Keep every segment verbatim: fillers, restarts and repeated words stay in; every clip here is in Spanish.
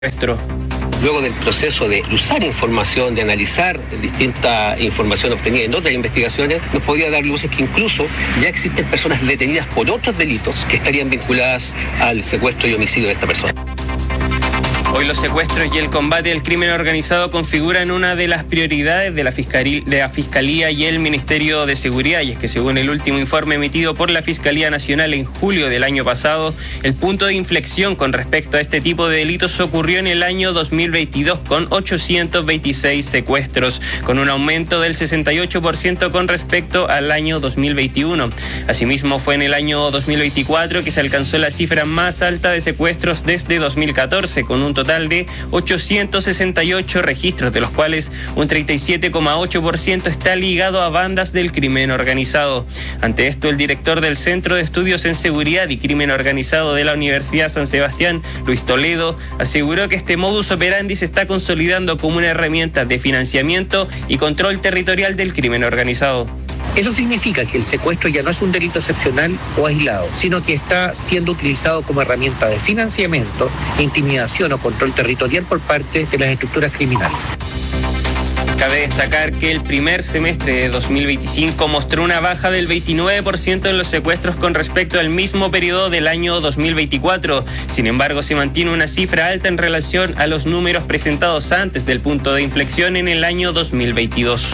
Nuestro. Luego del proceso de cruzar información, de analizar distinta información obtenida en otras investigaciones, nos podía dar luces que incluso ya existen personas detenidas por otros delitos que estarían vinculadas al secuestro y homicidio de esta persona. Hoy los secuestros y el combate al crimen organizado configuran una de las prioridades de la, Fiscalía, de la Fiscalía y el Ministerio de Seguridad, y es que según el último informe emitido por la Fiscalía Nacional en julio del año pasado, el punto de inflexión con respecto a este tipo de delitos ocurrió en el año dos mil veintidós con ochocientos veintiséis secuestros, con un aumento del sesenta y ocho por ciento con respecto al año dos mil veintiuno. Asimismo, fue en el año dos mil veinticuatro que se alcanzó la cifra más alta de secuestros desde dos mil catorce, con un total de ochocientos sesenta y ocho registros, de los cuales un treinta y siete coma ocho por ciento está ligado a bandas del crimen organizado. Ante esto, el director del Centro de Estudios en Seguridad y Crimen Organizado de la Universidad San Sebastián, Luis Toledo, aseguró que este modus operandi se está consolidando como una herramienta de financiamiento y control territorial del crimen organizado. Eso significa que el secuestro ya no es un delito excepcional o aislado, sino que está siendo utilizado como herramienta de financiamiento, intimidación o control territorial por parte de las estructuras criminales. Cabe destacar que el primer semestre de dos mil veinticinco mostró una baja del veintinueve por ciento en los secuestros con respecto al mismo periodo del año dos mil veinticuatro. Sin embargo, se mantiene una cifra alta en relación a los números presentados antes del punto de inflexión en el año dos mil veintidós.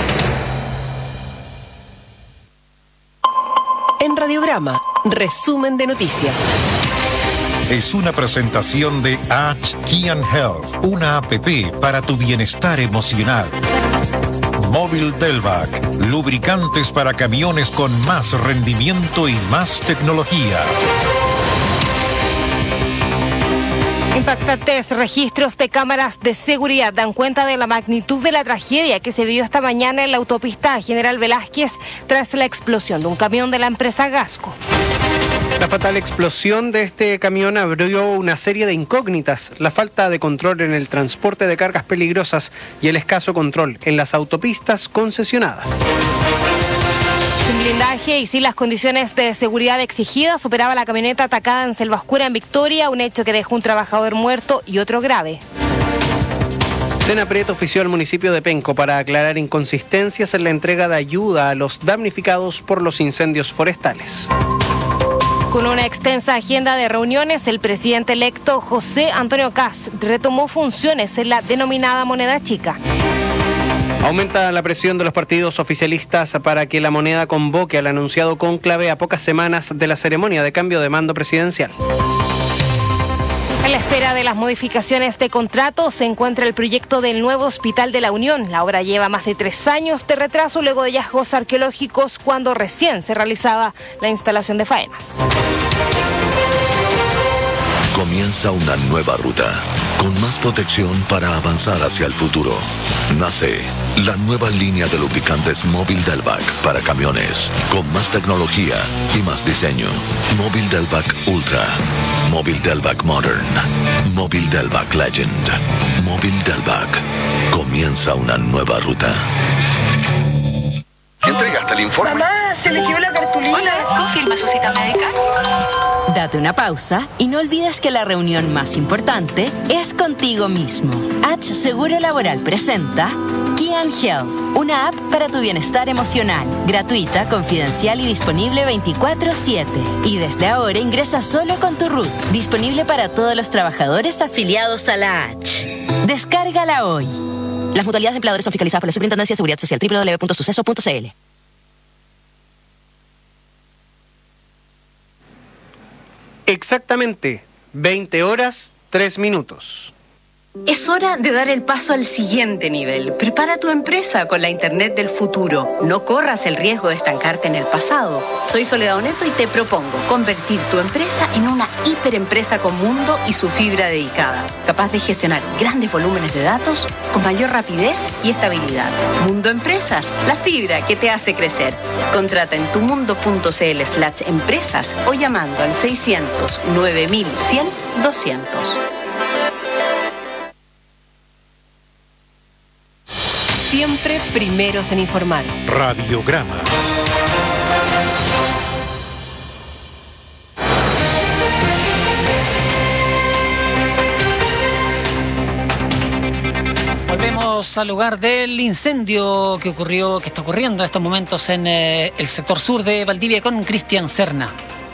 En Radiograma, resumen de noticias. Es una presentación de H Key and Health, una app para tu bienestar emocional. Móvil Delvac, lubricantes para camiones con más rendimiento y más tecnología. Impactantes registros de cámaras de seguridad dan cuenta de la magnitud de la tragedia que se vivió esta mañana en la autopista General Velázquez tras la explosión de un camión de la empresa Gasco. La fatal explosión de este camión abrió una serie de incógnitas: la falta de control en el transporte de cargas peligrosas y el escaso control en las autopistas concesionadas. Sin blindaje y sin las condiciones de seguridad exigidas, superaba la camioneta atacada en Selva Oscura, en Victoria, un hecho que dejó un trabajador muerto y otro grave. Senapred ofició al municipio de Penco para aclarar inconsistencias en la entrega de ayuda a los damnificados por los incendios forestales. Con una extensa agenda de reuniones, el presidente electo José Antonio Kast retomó funciones en la denominada moneda chica. Aumenta la presión de los partidos oficialistas para que la moneda convoque al anunciado cónclave a pocas semanas de la ceremonia de cambio de mando presidencial. En la espera de las modificaciones de contrato se encuentra el proyecto del nuevo Hospital de la Unión. La obra lleva más de tres años de retraso luego de hallazgos arqueológicos cuando recién se realizaba la instalación de faenas. Comienza una nueva ruta, con más protección para avanzar hacia el futuro. Nace la nueva línea de lubricantes Móvil Delvac para camiones, con más tecnología y más diseño. Móvil Delvac Ultra, Móvil Delvac Modern, Móvil Delvac Legend, Móvil Delvac. Comienza una nueva ruta. ¿Entregaste el informe? Mamá, se le quedó la cartulina. Hola, ¿confirma su cita médica? Date una pausa y no olvides que la reunión más importante es contigo mismo. H Seguro Laboral presenta Key and Health, una app para tu bienestar emocional, gratuita, confidencial y disponible veinticuatro siete. Y desde ahora ingresa solo con tu R U T, disponible para todos los trabajadores afiliados a la H. Descárgala hoy. Las mutualidades de empleadores son fiscalizadas por la Superintendencia de Seguridad Social, doble u doble u doble u punto suceso punto c l. Exactamente veinte horas, tres minutos. Es hora de dar el paso al siguiente nivel. Prepara tu empresa con la Internet del futuro. No corras el riesgo de estancarte en el pasado. Soy Soledad Oneto y te propongo convertir tu empresa en una hiperempresa con mundo y su fibra dedicada, capaz de gestionar grandes volúmenes de datos con mayor rapidez y estabilidad. Mundo Empresas, la fibra que te hace crecer. Contrata en tumundo.cl slash empresas o llamando al seiscientos nueve mil cien doscientos. Siempre primeros en informar. Radiograma. Volvemos al lugar del incendio que ocurrió, que está ocurriendo en estos momentos en eh, el sector sur de Valdivia con Cristian Serna.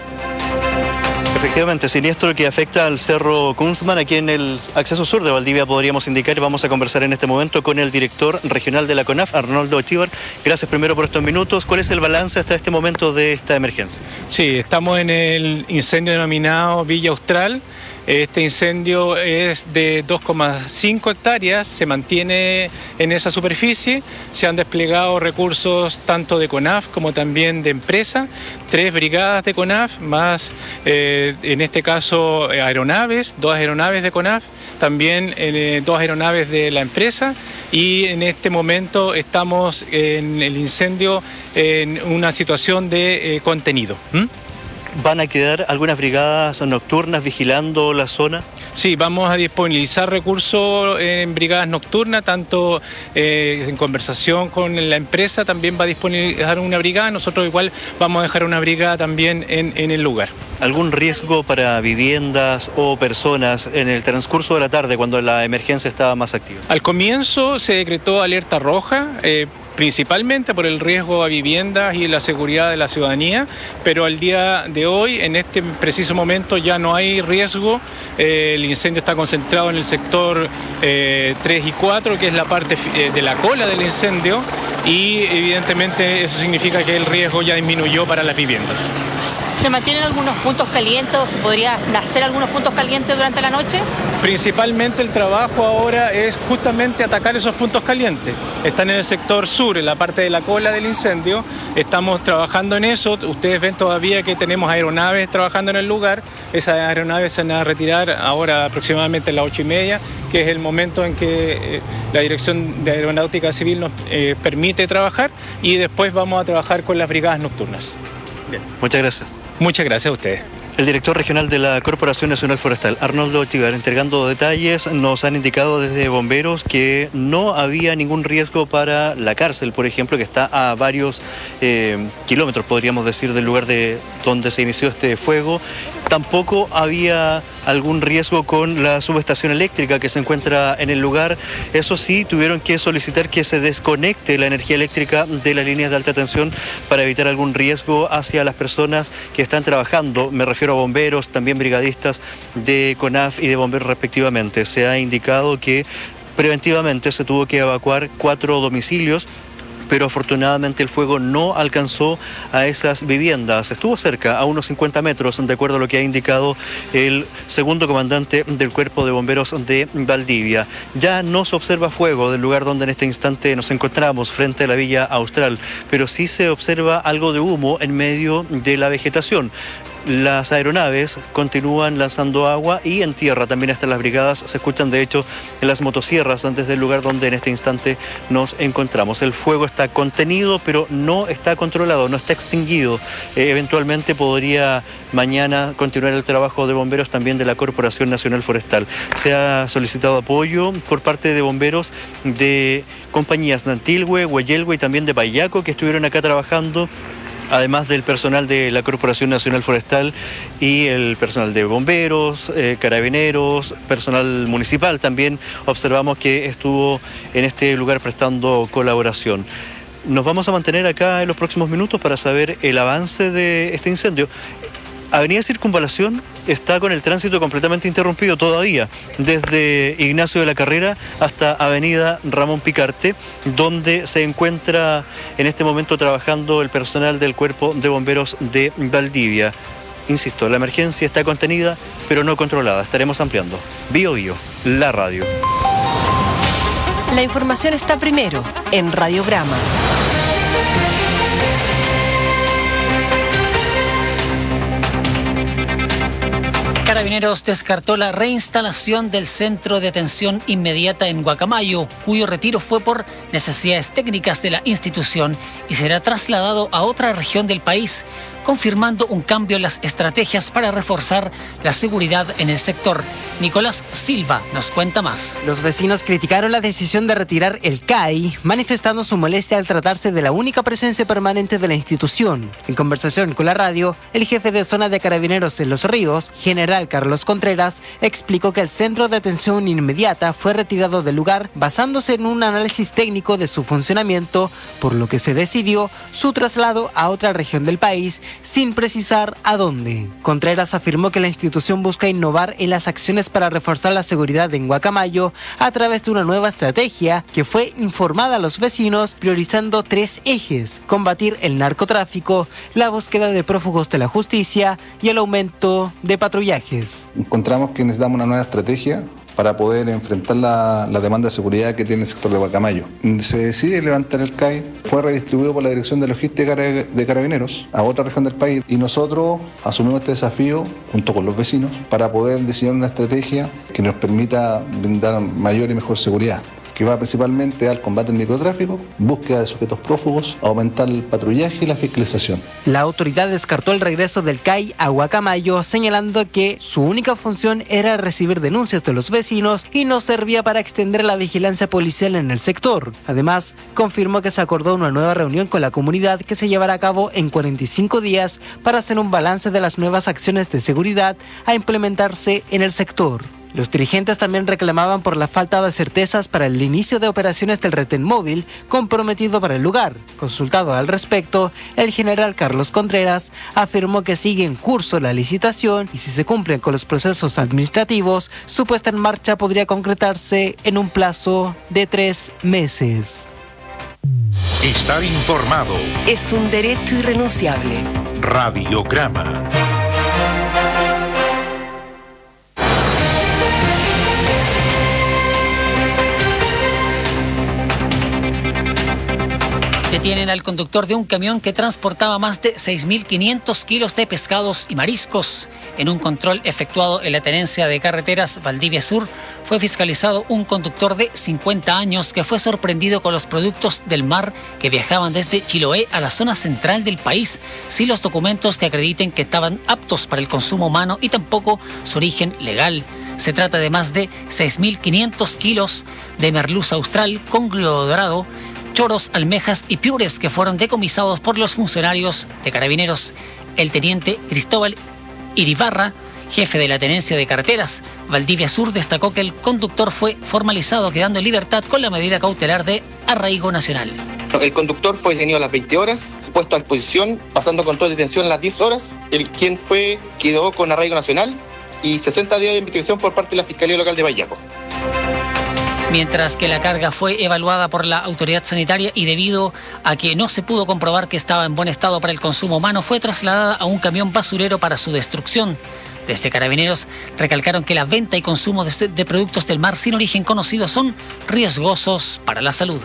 Efectivamente, siniestro que afecta al Cerro Kunzman, aquí en el acceso sur de Valdivia, podríamos indicar, y vamos a conversar en este momento con el director regional de la CONAF, Arnoldo Chívar. Gracias primero por estos minutos. ¿Cuál es el balance hasta este momento de esta emergencia? Sí, estamos en el incendio denominado Villa Austral. Este incendio es de dos coma cinco hectáreas, se mantiene en esa superficie, se han desplegado recursos tanto de CONAF como también de empresa, tres brigadas de CONAF, más eh, en este caso aeronaves, dos aeronaves de CONAF, también eh, dos aeronaves de la empresa, y en este momento estamos en el incendio en una situación de eh, contenido. ¿Mm? ¿Van a quedar algunas brigadas nocturnas vigilando la zona? Sí, vamos a disponibilizar recursos en brigadas nocturnas, tanto eh, en conversación con la empresa, también va a disponibilizar una brigada, nosotros igual vamos a dejar una brigada también en, en el lugar. ¿Algún riesgo para viviendas o personas en el transcurso de la tarde cuando la emergencia estaba más activa? Al comienzo se decretó alerta roja, eh, principalmente por el riesgo a viviendas y la seguridad de la ciudadanía, pero al día de hoy, en este preciso momento, ya no hay riesgo. Eh, el incendio está concentrado en el sector eh, tres y cuatro, que es la parte eh, de la cola del incendio, y evidentemente eso significa que el riesgo ya disminuyó para las viviendas. ¿Se mantienen algunos puntos calientes o se podría hacer algunos puntos calientes durante la noche? Principalmente el trabajo ahora es justamente atacar esos puntos calientes. Están en el sector sur, en la parte de la cola del incendio. Estamos trabajando en eso. Ustedes ven todavía que tenemos aeronaves trabajando en el lugar. Esas aeronaves se van a retirar ahora aproximadamente a las ocho y media, que es el momento en que eh, la Dirección de Aeronáutica Civil nos eh, permite trabajar, y después vamos a trabajar con las brigadas nocturnas. Bien, muchas gracias. Muchas gracias a ustedes. El director regional de la Corporación Nacional Forestal, Arnoldo Chívar, entregando detalles. Nos han indicado desde bomberos que no había ningún riesgo para la cárcel, por ejemplo, que está a varios eh, kilómetros, podríamos decir, del lugar de donde se inició este fuego. Tampoco había algún riesgo con la subestación eléctrica que se encuentra en el lugar. Eso sí, tuvieron que solicitar que se desconecte la energía eléctrica de las líneas de alta tensión para evitar algún riesgo hacia las personas que están trabajando. Me refiero a bomberos, también brigadistas de CONAF y de bomberos respectivamente. Se ha indicado que preventivamente se tuvo que evacuar cuatro domicilios, pero afortunadamente el fuego no alcanzó a esas viviendas. Estuvo cerca, a unos cincuenta metros, de acuerdo a lo que ha indicado el segundo comandante del Cuerpo de Bomberos de Valdivia. Ya no se observa fuego del lugar donde en este instante nos encontramos, frente a la Villa Austral, pero sí se observa algo de humo en medio de la vegetación. Las aeronaves continúan lanzando agua, y en tierra también están las brigadas. Se escuchan de hecho en las motosierras desde el lugar donde en este instante nos encontramos. El fuego está contenido, pero no está controlado, no está extinguido. Eh, eventualmente podría mañana continuar el trabajo de bomberos también de la Corporación Nacional Forestal. Se ha solicitado apoyo por parte de bomberos de compañías de Antilhue, Hueyelgue y también de Payaco, que estuvieron acá trabajando, además del personal de la Corporación Nacional Forestal y el personal de bomberos, eh, carabineros, personal municipal también observamos que estuvo en este lugar prestando colaboración. Nos vamos a mantener acá en los próximos minutos para saber el avance de este incendio. Avenida Circunvalación está con el tránsito completamente interrumpido todavía, desde Ignacio de la Carrera hasta Avenida Ramón Picarte, donde se encuentra en este momento trabajando el personal del Cuerpo de Bomberos de Valdivia. Insisto, la emergencia está contenida, pero no controlada. Estaremos ampliando. Bio Bio, la radio. La información está primero en Radiograma. Carabineros descartó la reinstalación del centro de atención inmediata en Guacamayo, cuyo retiro fue por necesidades técnicas de la institución y será trasladado a otra región del país. confirmando un cambio en las estrategias para reforzar la seguridad en el sector. Nicolás Silva nos cuenta más. Los vecinos criticaron la decisión de retirar el C A I, manifestando su molestia al tratarse de la única presencia permanente de la institución. En conversación con la radio, el jefe de zona de Carabineros en Los Ríos, general Carlos Contreras, explicó que el centro de atención inmediata fue retirado del lugar basándose en un análisis técnico de su funcionamiento, por lo que se decidió su traslado a otra región del país, sin precisar a dónde. Contreras afirmó que la institución busca innovar en las acciones para reforzar la seguridad en Guacamayo a través de una nueva estrategia que fue informada a los vecinos, priorizando tres ejes: combatir el narcotráfico, la búsqueda de prófugos de la justicia y el aumento de patrullajes. Encontramos que necesitamos una nueva estrategia para poder enfrentar la, la demanda de seguridad que tiene el sector de Guacamayo. Se decide levantar el C A I, fue redistribuido por la Dirección de Logística de Carabineros a otra región del país y nosotros asumimos este desafío junto con los vecinos para poder diseñar una estrategia que nos permita brindar mayor y mejor seguridad, que va principalmente al combate al microtráfico, búsqueda de sujetos prófugos, aumentar el patrullaje y la fiscalización. La autoridad descartó el regreso del C A I a Guacamayo, señalando que su única función era recibir denuncias de los vecinos y no servía para extender la vigilancia policial en el sector. Además, confirmó que se acordó una nueva reunión con la comunidad que se llevará a cabo en cuarenta y cinco días para hacer un balance de las nuevas acciones de seguridad a implementarse en el sector. Los dirigentes también reclamaban por la falta de certezas para el inicio de operaciones del retén móvil comprometido para el lugar. Consultado al respecto, el general Carlos Contreras afirmó que sigue en curso la licitación y si se cumplen con los procesos administrativos, su puesta en marcha podría concretarse en un plazo de tres meses. Estar informado es un derecho irrenunciable. Radiograma. Detienen al conductor de un camión que transportaba más de seis mil quinientos kilos de pescados y mariscos. En un control efectuado en la tenencia de carreteras Valdivia Sur, fue fiscalizado un conductor de cincuenta años que fue sorprendido con los productos del mar que viajaban desde Chiloé a la zona central del país, sin los documentos que acrediten que estaban aptos para el consumo humano y tampoco su origen legal. Se trata de más de seis mil quinientos kilos de merluza austral, congrio dorado, choros, almejas y piures que fueron decomisados por los funcionarios de Carabineros. El teniente Cristóbal Iribarra, jefe de la tenencia de carreteras Valdivia Sur, destacó que el conductor fue formalizado quedando en libertad con la medida cautelar de arraigo nacional. El conductor fue detenido a las veinte horas, puesto a disposición, pasando control de detención a las diez horas. El quien fue quedó con arraigo nacional y sesenta días de investigación por parte de la Fiscalía Local de Bayaco. Mientras que la carga fue evaluada por la autoridad sanitaria y debido a que no se pudo comprobar que estaba en buen estado para el consumo humano, fue trasladada a un camión basurero para su destrucción. Desde Carabineros recalcaron que la venta y consumo de, de productos del mar sin origen conocido son riesgosos para la salud.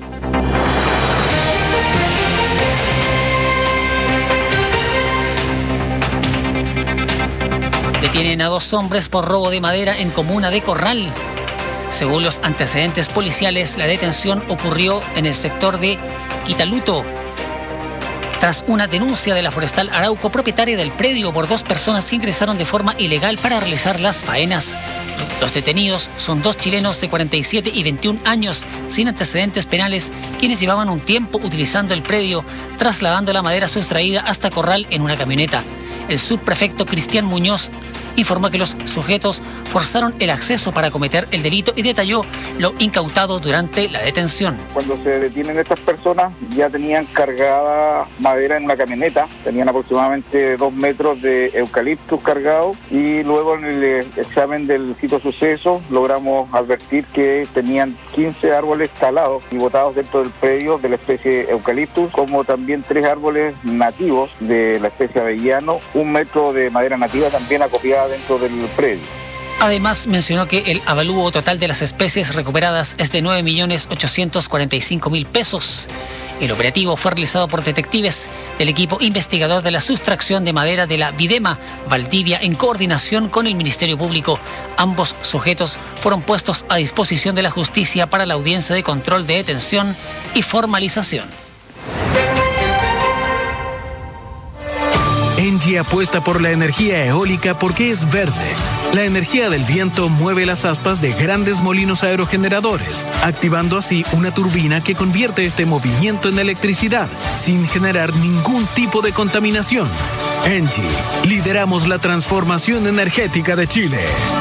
Detienen a dos hombres por robo de madera en comuna de Corral. Según los antecedentes policiales, la detención ocurrió en el sector de Quitaluto, tras una denuncia de la Forestal Arauco, propietaria del predio, por dos personas que ingresaron de forma ilegal para realizar las faenas. Los detenidos son dos chilenos de cuarenta y siete y veintiún años, sin antecedentes penales, quienes llevaban un tiempo utilizando el predio, trasladando la madera sustraída hasta Corral en una camioneta. El subprefecto Cristian Muñoz informó que los sujetos forzaron el acceso para cometer el delito y detalló lo incautado durante la detención. Cuando se detienen estas personas ya tenían cargada madera en una camioneta, tenían aproximadamente dos metros de eucaliptus cargado y luego en el examen del sitio suceso logramos advertir que tenían quince árboles talados y botados dentro del predio de la especie eucaliptus, como también tres árboles nativos de la especie avellano, un metro de madera nativa también acopiada dentro del predio. Además, mencionó que el avalúo total de las especies recuperadas es de nueve millones ochocientos cuarenta y cinco mil pesos. El operativo fue realizado por detectives del equipo investigador de la sustracción de madera de la Videma Valdivia en coordinación con el Ministerio Público. Ambos sujetos fueron puestos a disposición de la justicia para la audiencia de control de detención y formalización. Engie apuesta por la energía eólica porque es verde. La energía del viento mueve las aspas de grandes molinos aerogeneradores, activando así una turbina que convierte este movimiento en electricidad, sin generar ningún tipo de contaminación. Engie, lideramos la transformación energética de Chile.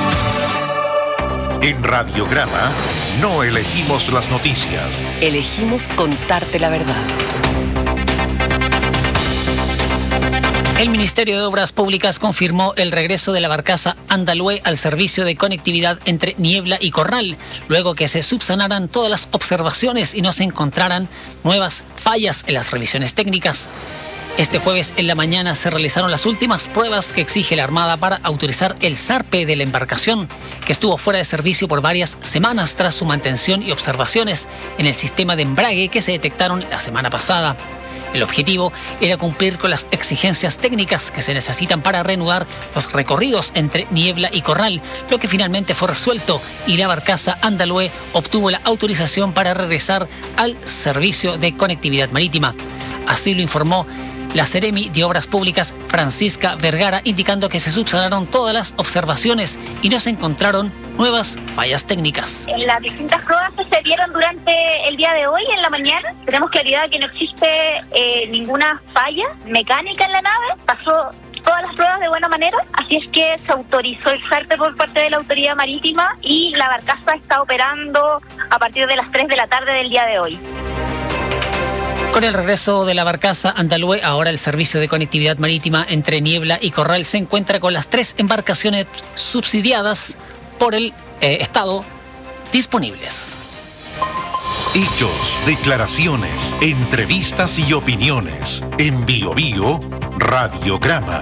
En Radiograma no elegimos las noticias. Elegimos contarte la verdad. El Ministerio de Obras Públicas confirmó el regreso de la barcaza Andalue al servicio de conectividad entre Niebla y Corral, luego que se subsanaran todas las observaciones y no se encontraran nuevas fallas en las revisiones técnicas. Este jueves en la mañana se realizaron las últimas pruebas que exige la Armada para autorizar el zarpe de la embarcación, que estuvo fuera de servicio por varias semanas tras su mantención y observaciones en el sistema de embrague que se detectaron la semana pasada. El objetivo era cumplir con las exigencias técnicas que se necesitan para reanudar los recorridos entre Niebla y Corral, lo que finalmente fue resuelto y la barcaza Andalue obtuvo la autorización para regresar al servicio de conectividad marítima. Así lo informó la Seremi de Obras Públicas Francisca Vergara, indicando que se subsanaron todas las observaciones y no se encontraron nuevas fallas técnicas. En las distintas pruebas que se dieron durante el día de hoy, en la mañana, tenemos claridad de que no existe eh, ninguna falla mecánica en la nave. Pasó todas las pruebas de buena manera, así es que se autorizó el zarpe por parte de la autoridad marítima y la barcaza está operando a partir de las tres de la tarde del día de hoy. Con el regreso de la barcaza Andalue, ahora el servicio de conectividad marítima entre Niebla y Corral se encuentra con las tres embarcaciones subsidiadas por el eh, Estado disponibles. Hechos, declaraciones, entrevistas y opiniones. En Bio Bio, Radiograma.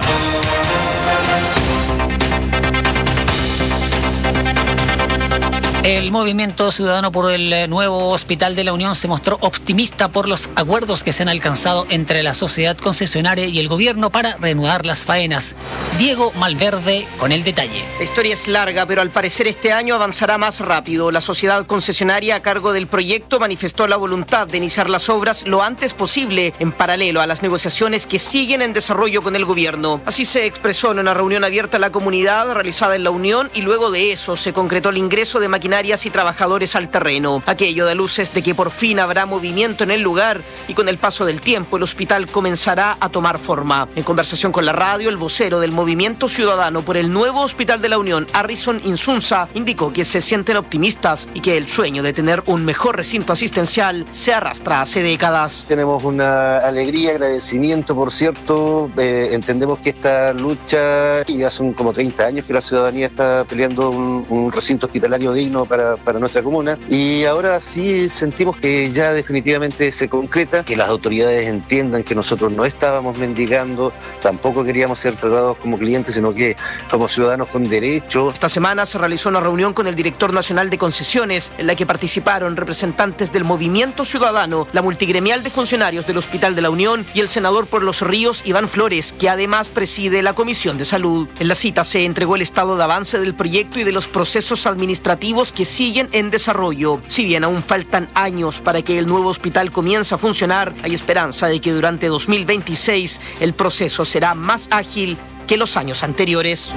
El Movimiento Ciudadano por el Nuevo Hospital de la Unión se mostró optimista por los acuerdos que se han alcanzado entre la sociedad concesionaria y el gobierno para reanudar las faenas. Diego Malverde con el detalle. La historia es larga, pero al parecer este año avanzará más rápido. La sociedad concesionaria a cargo del proyecto manifestó la voluntad de iniciar las obras lo antes posible, en paralelo a las negociaciones que siguen en desarrollo con el gobierno. Así se expresó en una reunión abierta a la comunidad realizada en la Unión y luego de eso se concretó el ingreso de maquinaria y trabajadores al terreno. Aquello da luces de que por fin habrá movimiento en el lugar y con el paso del tiempo el hospital comenzará a tomar forma. En conversación con la radio, el vocero del Movimiento Ciudadano por el Nuevo Hospital de la Unión, Harrison Insunza, indicó que se sienten optimistas y que el sueño de tener un mejor recinto asistencial se arrastra hace décadas. Tenemos una alegría, agradecimiento, por cierto. Eh, entendemos que esta lucha, y ya son como treinta años que la ciudadanía está peleando un, un recinto hospitalario digno Para, para nuestra comuna, y ahora sí sentimos que ya definitivamente se concreta, que las autoridades entiendan que nosotros no estábamos mendigando, tampoco queríamos ser tratados como clientes, sino que como ciudadanos con derecho. Esta semana se realizó una reunión con el director nacional de concesiones, en la que participaron representantes del Movimiento Ciudadano, la multigremial de funcionarios del Hospital de la Unión y el senador por Los Ríos, Iván Flores, que además preside la Comisión de Salud. En la cita se entregó el estado de avance del proyecto y de los procesos administrativos que siguen en desarrollo. Si bien aún faltan años para que el nuevo hospital comience a funcionar, hay esperanza de que durante dos mil veintiséis el proceso será más ágil que los años anteriores.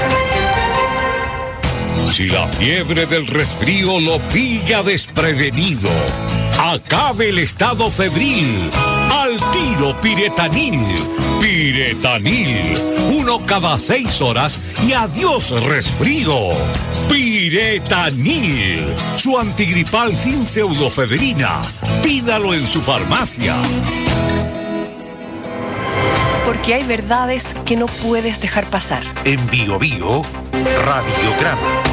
Si la fiebre del resfrío lo pilla desprevenido, acabe el estado febril. Al tiro Piretanil. Piretanil. Uno cada seis horas y adiós resfrío. Piretanil. Su antigripal sin pseudofedrina. Pídalo en su farmacia. Porque hay verdades que no puedes dejar pasar. En Bio Bio, Radiograma.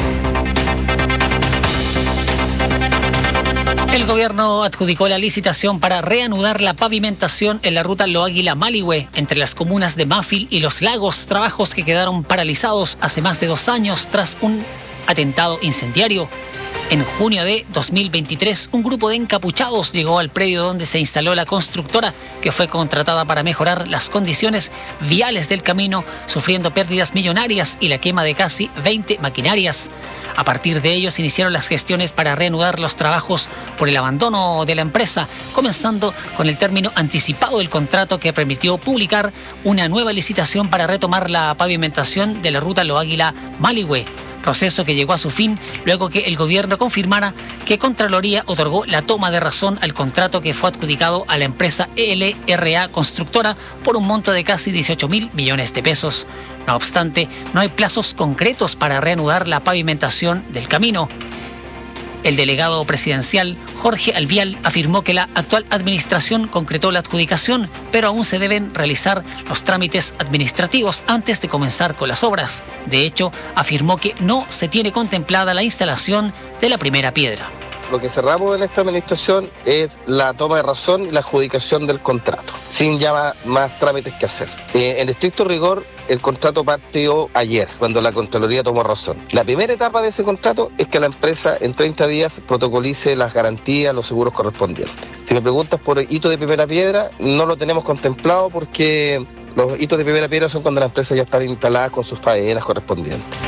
El gobierno adjudicó la licitación para reanudar la pavimentación en la ruta Loáguila-Maligüe entre las comunas de Mafil y Los Lagos, trabajos que quedaron paralizados hace más de dos años tras un atentado incendiario. En junio de dos mil veintitrés, un grupo de encapuchados llegó al predio donde se instaló la constructora, que fue contratada para mejorar las condiciones viales del camino, sufriendo pérdidas millonarias y la quema de casi veinte maquinarias. A partir de ello se iniciaron las gestiones para reanudar los trabajos por el abandono de la empresa, comenzando con el término anticipado del contrato que permitió publicar una nueva licitación para retomar la pavimentación de la ruta Loáguila-Maligüe, proceso que llegó a su fin luego que el gobierno confirmara que Contraloría otorgó la toma de razón al contrato que fue adjudicado a la empresa E L R A Constructora por un monto de casi dieciocho mil millones de pesos. No obstante, no hay plazos concretos para reanudar la pavimentación del camino. El delegado presidencial, Jorge Alvial, afirmó que la actual administración concretó la adjudicación, pero aún se deben realizar los trámites administrativos antes de comenzar con las obras. De hecho, afirmó que no se tiene contemplada la instalación de la primera piedra. Lo que cerramos en esta administración es la toma de razón y la adjudicación del contrato, sin ya más, más trámites que hacer. Eh, en estricto rigor, el contrato partió ayer, cuando la Contraloría tomó razón. La primera etapa de ese contrato es que la empresa en treinta días protocolice las garantías, los seguros correspondientes. Si me preguntas por el hito de primera piedra, no lo tenemos contemplado porque los hitos de primera piedra son cuando la empresa ya está instalada con sus faenas correspondientes.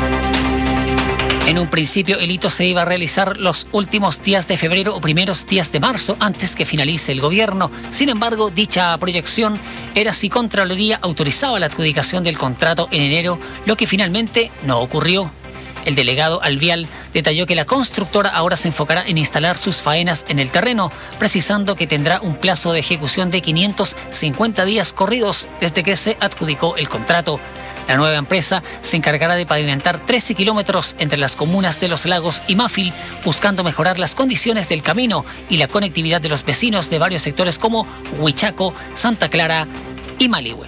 En un principio, el hito se iba a realizar los últimos días de febrero o primeros días de marzo, antes que finalice el gobierno. Sin embargo, dicha proyección era si Contraloría autorizaba la adjudicación del contrato en enero, lo que finalmente no ocurrió. El delegado Alvial detalló que la constructora ahora se enfocará en instalar sus faenas en el terreno, precisando que tendrá un plazo de ejecución de quinientos cincuenta días corridos desde que se adjudicó el contrato. La nueva empresa se encargará de pavimentar trece kilómetros entre las comunas de Los Lagos y Máfil, buscando mejorar las condiciones del camino y la conectividad de los vecinos de varios sectores como Huichaco, Santa Clara y Maligüe.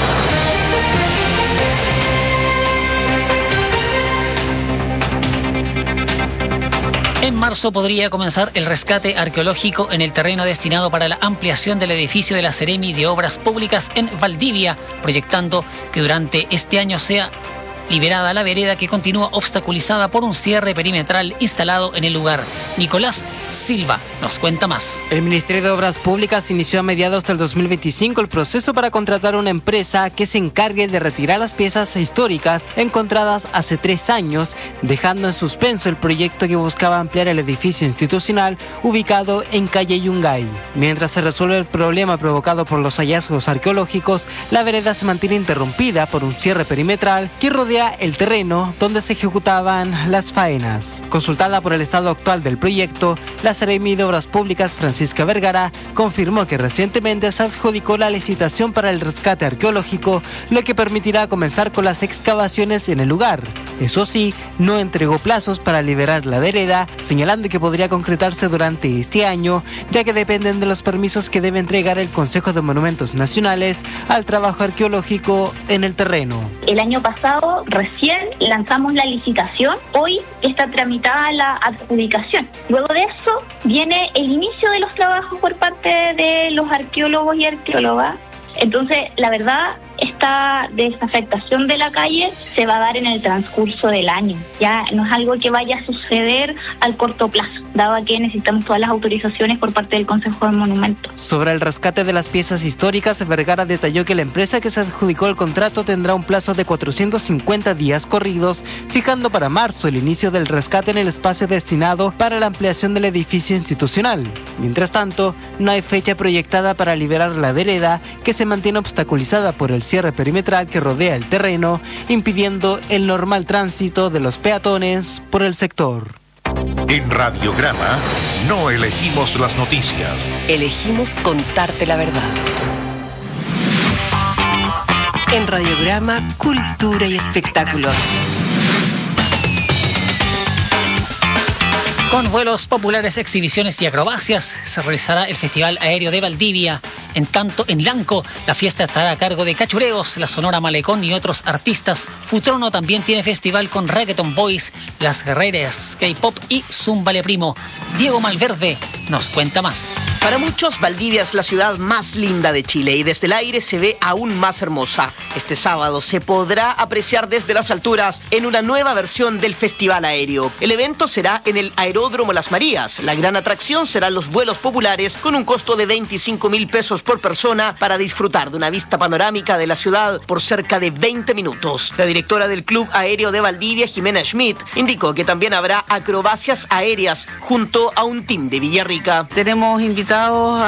En marzo podría comenzar el rescate arqueológico en el terreno destinado para la ampliación del edificio de la Seremi de Obras Públicas en Valdivia, proyectando que durante este año sea liberada la vereda que continúa obstaculizada por un cierre perimetral instalado en el lugar. Nicolás Silva nos cuenta más. El Ministerio de Obras Públicas inició a mediados del dos mil veinticinco el proceso para contratar una empresa que se encargue de retirar las piezas históricas encontradas hace tres años, dejando en suspenso el proyecto que buscaba ampliar el edificio institucional ubicado en calle Yungay. Mientras se resuelve el problema provocado por los hallazgos arqueológicos, la vereda se mantiene interrumpida por un cierre perimetral que rodea el terreno donde se ejecutaban las faenas. Consultada por el estado actual del proyecto, la Seremi de Obras Públicas Francisca Vergara confirmó que recientemente se adjudicó la licitación para el rescate arqueológico, lo que permitirá comenzar con las excavaciones en el lugar. Eso sí, no entregó plazos para liberar la vereda, señalando que podría concretarse durante este año, ya que dependen de los permisos que debe entregar el Consejo de Monumentos Nacionales al trabajo arqueológico en el terreno. El año pasado recién lanzamos la licitación, hoy está tramitada la adjudicación. Luego de eso viene el inicio de los trabajos por parte de los arqueólogos y arqueólogas. Entonces, la verdad, esta desafectación de la calle se va a dar en el transcurso del año. Ya no es algo que vaya a suceder al corto plazo, dado que necesitamos todas las autorizaciones por parte del Consejo de Monumentos. Sobre el rescate de las piezas históricas, Vergara detalló que la empresa que se adjudicó el contrato tendrá un plazo de cuatrocientos cincuenta días corridos, fijando para marzo el inicio del rescate en el espacio destinado para la ampliación del edificio institucional. Mientras tanto, no hay fecha proyectada para liberar la vereda, que se mantiene obstaculizada por el cierre perimetral que rodea el terreno, impidiendo el normal tránsito de los peatones por el sector. En Radiograma no elegimos las noticias. Elegimos contarte la verdad. En Radiograma, cultura y espectáculos. Con vuelos populares, exhibiciones y acrobacias se realizará el Festival Aéreo de Valdivia. En tanto, en Lanco, la fiesta estará a cargo de Cachureos, la Sonora Malecón y otros artistas. Futrono también tiene festival con Reggaeton Boys, Las Guerreras, K-Pop y Zúmbale Primo. Diego Malverde nos cuenta más. Para muchos, Valdivia es la ciudad más linda de Chile y desde el aire se ve aún más hermosa. Este sábado se podrá apreciar desde las alturas en una nueva versión del Festival Aéreo. El evento será en el Aeródromo Las Marías. La gran atracción serán los vuelos populares con un costo de veinticinco mil pesos por persona para disfrutar de una vista panorámica de la ciudad por cerca de veinte minutos. La directora del Club Aéreo de Valdivia, Jimena Schmidt, indicó que también habrá acrobacias aéreas junto a un team de Villarrica. Tenemos invitados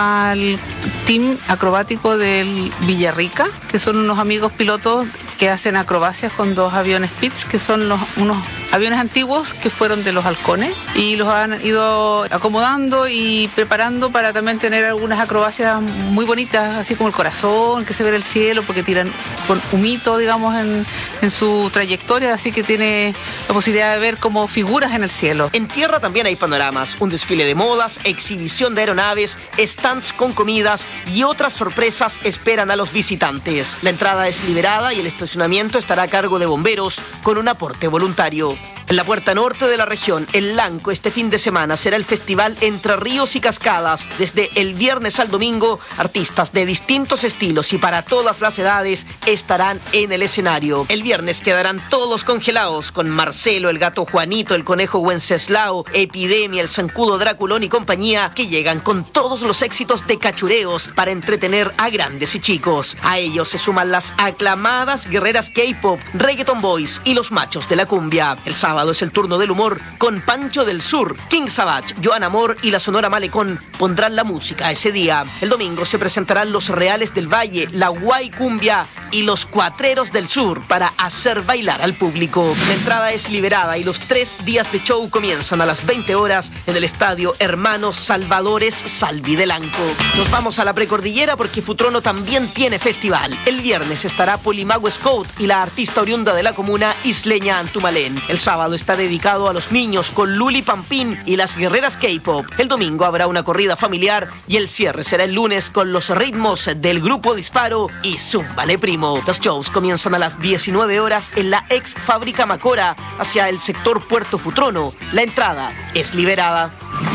al team acrobático del Villarrica, que son unos amigos pilotos que hacen acrobacias con dos aviones Pitts, que son los, unos aviones antiguos que fueron de los halcones, y los han ido acomodando y preparando para también tener algunas acrobacias muy bonitas, así como el corazón, que se ve en el cielo, porque tiran con humito, digamos, en, en su trayectoria, así que tiene la posibilidad de ver como figuras en el cielo. En tierra también hay panoramas, un desfile de modas, exhibición de aeronaves, stands con comidas y otras sorpresas esperan a los visitantes. La entrada es liberada y el estacionamiento estará a cargo de bomberos con un aporte voluntario. En la puerta norte de la región, en Lanco, este fin de semana será el festival Entre Ríos y Cascadas. Desde el viernes al domingo, artistas de distintos estilos y para todas las edades estarán en el escenario. El viernes quedarán todos congelados con Marcelo, el gato Juanito, el conejo Wenceslao, Epidemia, el zancudo Draculón y compañía, que llegan con todos los éxitos de cachureos para entretener a grandes y chicos. A ellos se suman las aclamadas guerreras K-pop, Reggaeton Boys y los machos de la cumbia. El sábado es el turno del humor con Pancho del Sur, King Savage, Joan Amor y la Sonora Malecón pondrán la música ese día. El domingo se presentarán los Reales del Valle, la Guay Cumbia y los Cuatreros del Sur para hacer bailar al público. La entrada es liberada y los tres días de show comienzan a las veinte horas en el estadio Hermanos Salvadores Salvi de Lanco. Nos vamos a la precordillera porque Futrono también tiene festival. El viernes estará Polimago Scout y la artista oriunda de la comuna isleña Antumalén. El sábado está dedicado a los niños con Luli Pampín y las guerreras K-pop. El domingo habrá una corrida familiar y el cierre será el lunes con los ritmos del Grupo Disparo y Zúmbale Primo. Los shows comienzan a las diecinueve horas en la ex fábrica Macora hacia el sector Puerto Futrono. La entrada es liberada.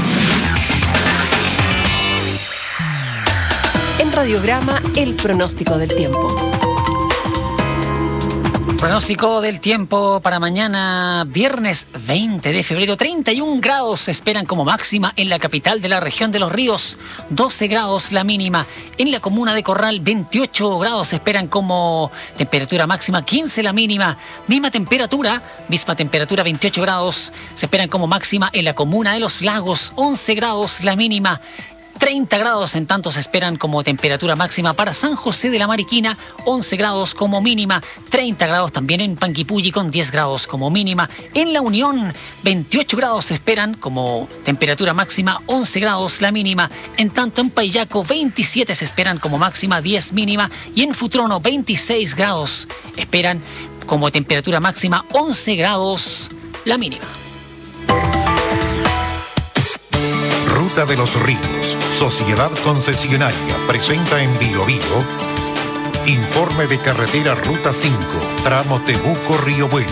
En Radiograma, el pronóstico del tiempo. Pronóstico del tiempo para mañana, viernes veinte de febrero. treinta y un grados se esperan como máxima en la capital de la región de Los Ríos, doce grados la mínima. En la comuna de Corral, veintiocho grados se esperan como temperatura máxima, quince la mínima. Misma temperatura, misma temperatura, veintiocho grados se esperan como máxima en la comuna de Los Lagos, once grados la mínima. treinta grados en tanto se esperan como temperatura máxima para San José de la Mariquina, once grados como mínima, treinta grados también en Panguipulli con diez grados como mínima. En La Unión, veintiocho grados se esperan como temperatura máxima, once grados la mínima. En tanto en Payaco, veintisiete se esperan como máxima, diez mínima. Y en Futrono, veintiséis grados esperan como temperatura máxima, once grados la mínima. Ruta de los Ríos, Sociedad Concesionaria, presenta en Bio Bio informe de carretera Ruta cinco, tramo Temuco-Río Bueno.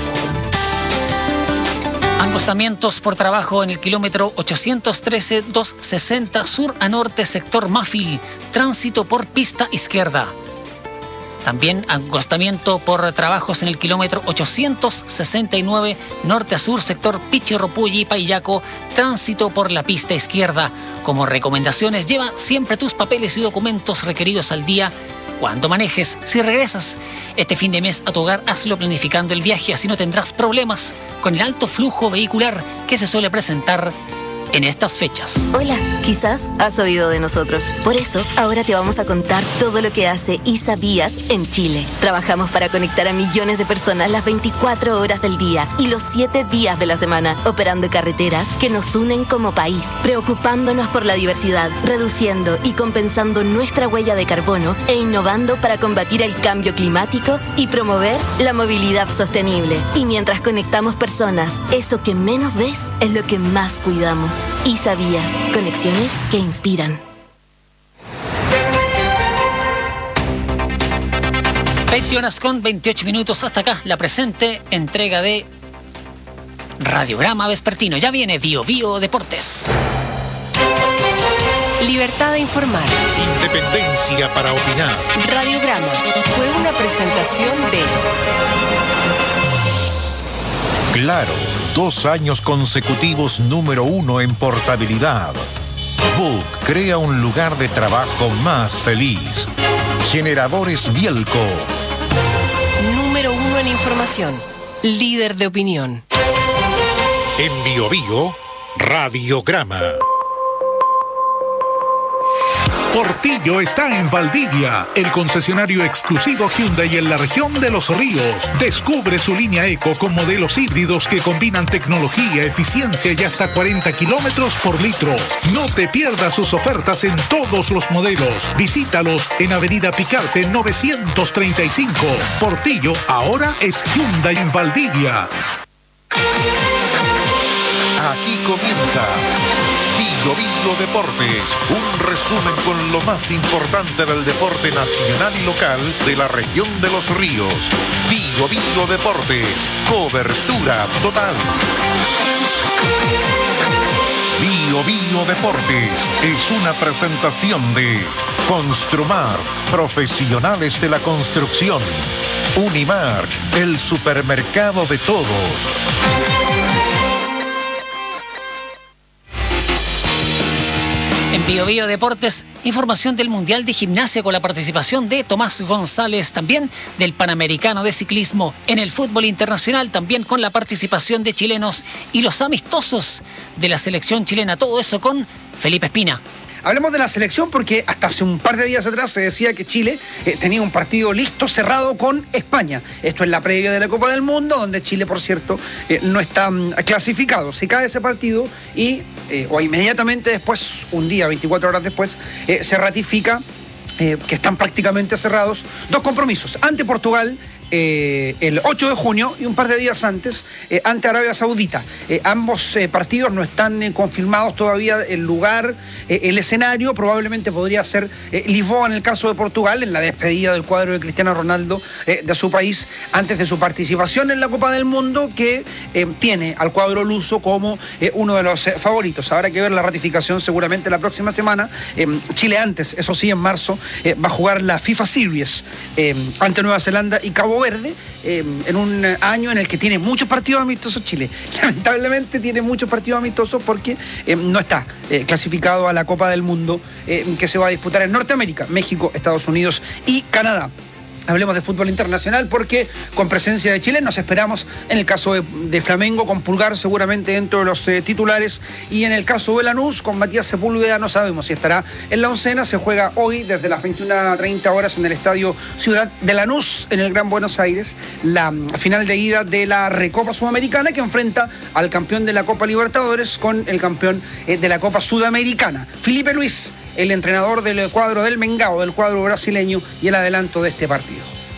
Angostamientos por trabajo en el kilómetro ochocientos trece, doscientos sesenta sur a norte, sector Mafil, tránsito por pista izquierda. También angostamiento por trabajos en el kilómetro ochocientos sesenta y nueve norte a sur, sector Pichirropulli y Payaco, tránsito por la pista izquierda. Como recomendaciones, lleva siempre tus papeles y documentos requeridos al día cuando manejes. Si regresas este fin de mes a tu hogar, hazlo planificando el viaje, así no tendrás problemas con el alto flujo vehicular que se suele presentar en estas fechas. Hola, quizás has oído de nosotros. Por eso, ahora te vamos a contar todo lo que hace ISABías en Chile. Trabajamos para conectar a millones de personas las veinticuatro horas del día y los siete días de la semana, operando carreteras que nos unen como país, preocupándonos por la diversidad, reduciendo y compensando nuestra huella de carbono e innovando para combatir el cambio climático y promover la movilidad sostenible. Y mientras conectamos personas, eso que menos ves es lo que más cuidamos. ISABías, conexiones que inspiran. veinte horas con veintiocho minutos hasta acá, la presente entrega de Radiograma Vespertino. Ya viene Bio Bio Deportes. Libertad de informar. Independencia para opinar. Radiograma fue una presentación de Claro, dos años consecutivos número uno en portabilidad. Book crea un lugar de trabajo más feliz. Generadores Bielco. Número uno en información. Líder de opinión. En Bio Bio, Radiograma. Portillo está en Valdivia, el concesionario exclusivo Hyundai en la región de Los Ríos. Descubre su línea Eco con modelos híbridos que combinan tecnología, eficiencia y hasta cuarenta kilómetros por litro. No te pierdas sus ofertas en todos los modelos. Visítalos en Avenida Picarte novecientos treinta y cinco. Portillo ahora es Hyundai en Valdivia. Aquí comienza Bio Bio Deportes, un resumen con lo más importante del deporte nacional y local de la región de Los Ríos. Bio Bio Deportes, cobertura total. Bio Bio Deportes es una presentación de Construmar, profesionales de la construcción. Unimark, el supermercado de todos. En Bio Bio Deportes, información del Mundial de Gimnasia con la participación de Tomás González, también del Panamericano de Ciclismo. En el fútbol internacional, también con la participación de chilenos y los amistosos de la selección chilena. Todo eso con Felipe Espina. Hablemos de la selección porque hasta hace un par de días atrás se decía que Chile eh, tenía un partido listo, cerrado con España. Esto es la previa de la Copa del Mundo, donde Chile, por cierto, eh, no está um, clasificado. Se cae ese partido y, eh, o inmediatamente después, un día, veinticuatro horas después, eh, se ratifica eh, que están prácticamente cerrados dos compromisos. Ante Portugal, Eh, el ocho de junio y un par de días antes eh, ante Arabia Saudita. Eh, ambos eh, partidos no están eh, confirmados todavía el lugar, eh, el escenario. Probablemente podría ser eh, Lisboa en el caso de Portugal, en la despedida del cuadro de Cristiano Ronaldo eh, de su país antes de su participación en la Copa del Mundo, que eh, tiene al cuadro luso como eh, uno de los eh, favoritos. Habrá que ver la ratificación seguramente la próxima semana. Eh, Chile antes, eso sí, en marzo eh, va a jugar la FIFA Series eh, ante Nueva Zelanda y Cabo Verde, eh, en un año en el que tiene muchos partidos amistosos Chile. Lamentablemente tiene muchos partidos amistosos porque eh, no está eh, clasificado a la Copa del Mundo eh, que se va a disputar en Norteamérica, México, Estados Unidos y Canadá. Hablemos de fútbol internacional porque con presencia de chilenos esperamos en el caso de, de Flamengo con Pulgar seguramente dentro de los eh, titulares, y en el caso de Lanús con Matías Sepúlveda no sabemos si estará en la oncena. Se juega hoy desde las veintiuna treinta horas en el Estadio Ciudad de Lanús en el Gran Buenos Aires la um, final de ida de la Recopa Sudamericana, que enfrenta al campeón de la Copa Libertadores con el campeón eh, de la Copa Sudamericana. Felipe Luis, el entrenador del cuadro del Mengao, del cuadro brasileño, y el adelanto de este partido.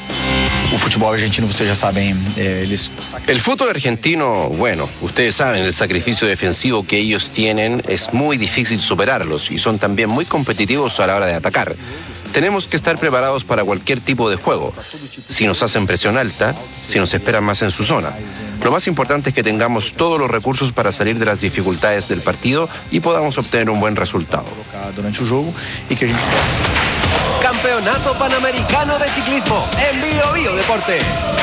El fútbol argentino, ustedes ya saben, eh, les... El fútbol argentino, bueno, ustedes saben, el sacrificio defensivo que ellos tienen es muy difícil superarlos y son también muy competitivos a la hora de atacar. Tenemos que estar preparados para cualquier tipo de juego. Si nos hacen presión alta, si nos esperan más en su zona. Lo más importante es que tengamos todos los recursos para salir de las dificultades del partido y podamos obtener un buen resultado. Campeonato Panamericano de Ciclismo en Bio Bio Deportes.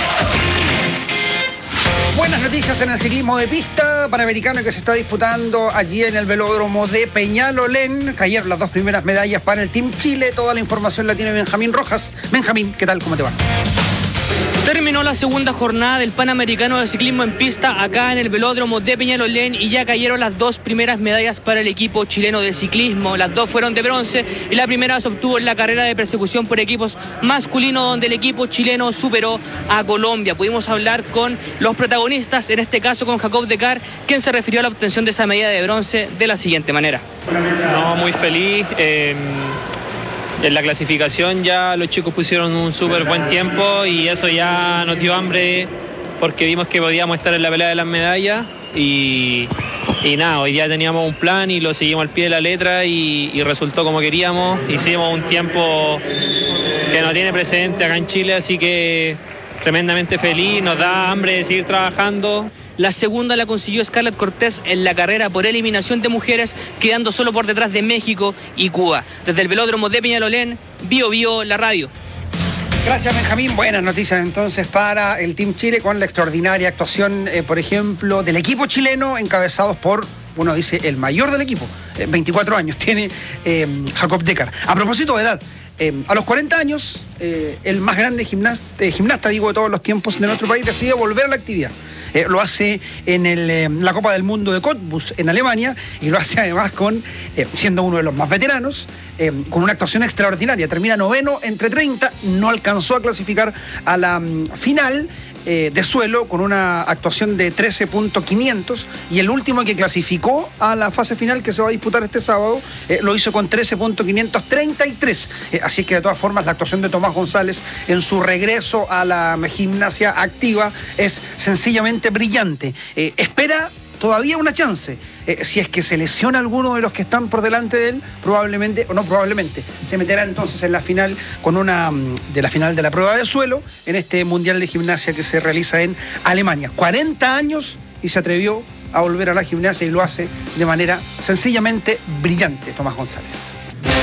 Buenas noticias en el ciclismo de pista panamericano que se está disputando allí en el velódromo de Peñalolén. Cayeron las dos primeras medallas para el Team Chile. Toda la información la tiene Benjamín Rojas. Benjamín, ¿qué tal? ¿Cómo te va? Terminó la segunda jornada del Panamericano de Ciclismo en Pista acá en el velódromo de Peñalolén y ya cayeron las dos primeras medallas para el equipo chileno de ciclismo. Las dos fueron de bronce y la primera se obtuvo en la carrera de persecución por equipos masculinos, donde el equipo chileno superó a Colombia. Pudimos hablar con los protagonistas, en este caso con Jacob Decar, quien se refirió a la obtención de esa medalla de bronce de la siguiente manera. No, muy feliz. Eh... En la clasificación ya los chicos pusieron un súper buen tiempo y eso ya nos dio hambre porque vimos que podíamos estar en la pelea de las medallas y, y nada, hoy día teníamos un plan y lo seguimos al pie de la letra y, y resultó como queríamos. Hicimos un tiempo que no tiene precedente acá en Chile, así que tremendamente feliz, nos da hambre de seguir trabajando. La segunda la consiguió Scarlett Cortés en la carrera por eliminación de mujeres, quedando solo por detrás de México y Cuba. Desde el velódromo de Peñalolén, Bio Bio, la radio. Gracias, Benjamín. Buenas noticias entonces para el Team Chile con la extraordinaria actuación, eh, por ejemplo, del equipo chileno encabezados por, uno dice, el mayor del equipo. Eh, veinticuatro años tiene eh, Jacob Decker. A propósito de edad, eh, a los cuarenta años, eh, el más grande gimnasta, eh, gimnasta, digo, de todos los tiempos de nuestro país decide volver a la actividad. Eh, lo hace en el, eh, la Copa del Mundo de Cottbus en Alemania y lo hace además con, eh, siendo uno de los más veteranos, eh, con una actuación extraordinaria. Termina noveno entre treinta, no alcanzó a clasificar a la um, final eh, de suelo con una actuación de trece punto quinientos y el último que clasificó a la fase final que se va a disputar este sábado eh, lo hizo con trece punto quinientos treinta y tres. Eh, así que de todas formas la actuación de Tomás González en su regreso a la gimnasia activa es sencillamente brillante. Eh, espera todavía una chance. Eh, si es que se lesiona alguno de los que están por delante de él, probablemente, o no probablemente, se meterá entonces en la final con una de la final de la prueba de suelo en este Mundial de Gimnasia que se realiza en Alemania. cuarenta años y se atrevió a volver a la gimnasia y lo hace de manera sencillamente brillante, Tomás González.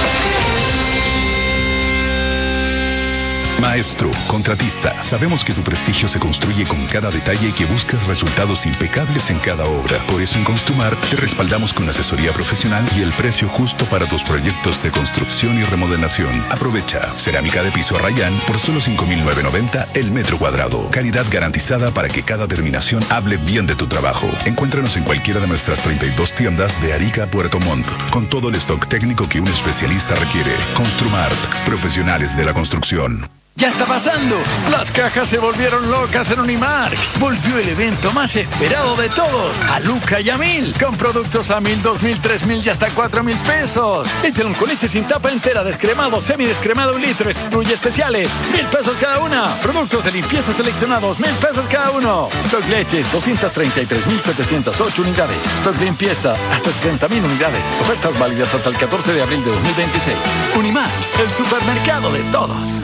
Maestro, contratista, sabemos que tu prestigio se construye con cada detalle y que buscas resultados impecables en cada obra. Por eso en Construmart te respaldamos con asesoría profesional y el precio justo para tus proyectos de construcción y remodelación. Aprovecha cerámica de piso Rayán por solo cinco mil novecientos noventa el metro cuadrado. Calidad garantizada para que cada terminación hable bien de tu trabajo. Encuéntranos en cualquiera de nuestras treinta y dos tiendas de Arica a Puerto Montt, con todo el stock técnico que un especialista requiere. Construmart, profesionales de la construcción. ¡Ya está pasando! Las cajas se volvieron locas en Unimark. Volvió el evento más esperado de todos, a Luca y a Mil, con productos a mil, dos mil, tres mil y hasta cuatro mil pesos. Échalo con leche sin tapa entera, descremado, semidescremado un litro, excluye especiales, mil pesos cada una. Productos de limpieza seleccionados, mil pesos cada uno. Stock leches, doscientas treinta y tres mil setecientas ocho unidades. Stock limpieza, hasta sesenta mil unidades. Ofertas válidas hasta el catorce de abril de dos mil veintiséis. Unimark, el supermercado de todos.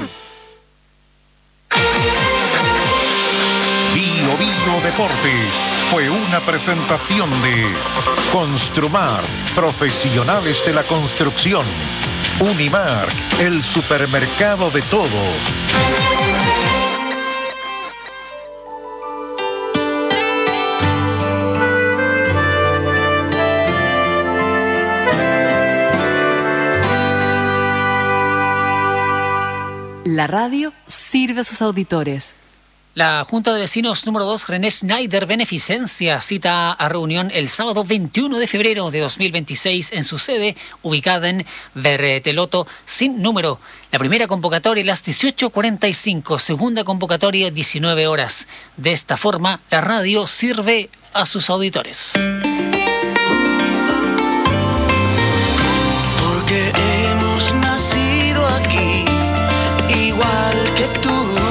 Bio Bio Deportes fue una presentación de Construmart, profesionales de la construcción. Unimark, el supermercado de todos. La radio sirve a sus auditores. La Junta de Vecinos número dos, René Schneider Beneficencia, cita a reunión el sábado veintiuno de febrero de dos mil veintiséis en su sede, ubicada en Berteloto, sin número. La primera convocatoria a las dieciocho cuarenta y cinco, segunda convocatoria diecinueve horas. De esta forma, la radio sirve a sus auditores. Porque hemos nacido aquí, igual que tú.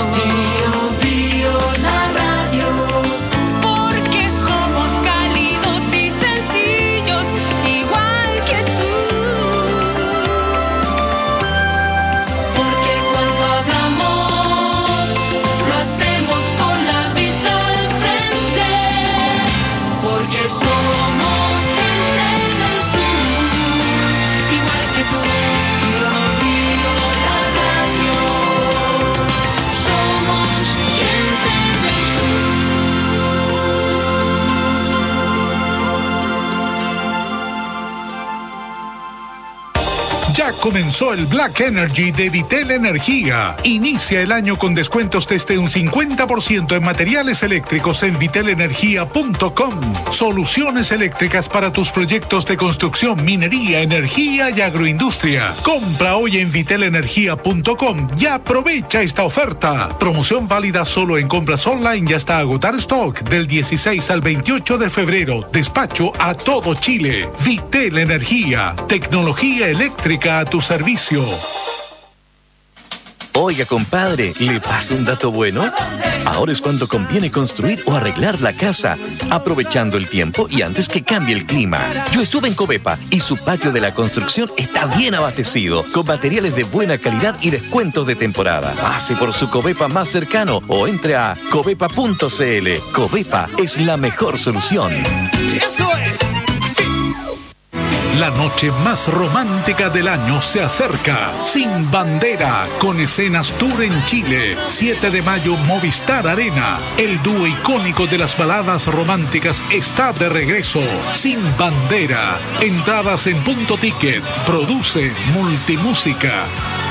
Ya comenzó el Black Energy de Vitel Energía. Inicia el año con descuentos desde un cincuenta por ciento en materiales eléctricos en vitel energía punto com. Soluciones eléctricas para tus proyectos de construcción, minería, energía y agroindustria. Compra hoy en vitel energía punto com y aprovecha esta oferta. Promoción válida solo en compras online y hasta agotar stock del dieciséis al veintiocho de febrero. Despacho a todo Chile. Vitel Energía. Tecnología eléctrica a tu servicio. Oiga, compadre, ¿le paso un dato bueno? Ahora es cuando conviene construir o arreglar la casa, aprovechando el tiempo y antes que cambie el clima. Yo estuve en Covepa y su patio de la construcción está bien abastecido, con materiales de buena calidad y descuentos de temporada. Pase por su Covepa más cercano o entre a covepa punto c l. Covepa es la mejor solución. ¡Eso es! ¡Sí! La noche más romántica del año se acerca. Sin Bandera, con escenas tour en Chile. siete de mayo, Movistar Arena. El dúo icónico de las baladas románticas está de regreso. Sin Bandera. Entradas en Punto Ticket. Produce Multimúsica.